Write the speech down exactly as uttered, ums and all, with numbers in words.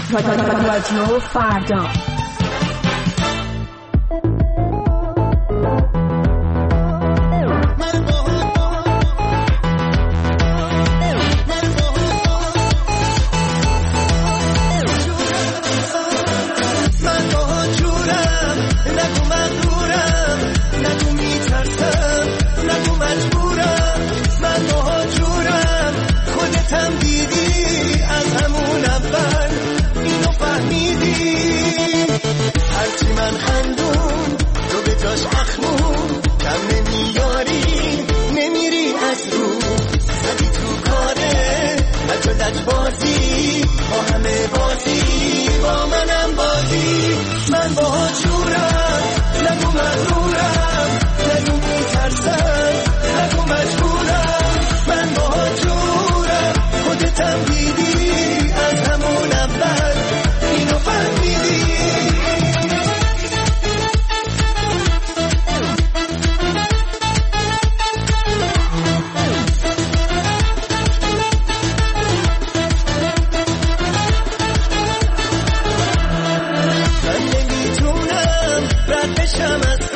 رادیو فردا. بازی با همه بازی با منم بازی من با جورم نگو مغرورم نگو میترسم نگو مجبورم من با جورم خودتم دیدی از همون اول اینو فهمیدی من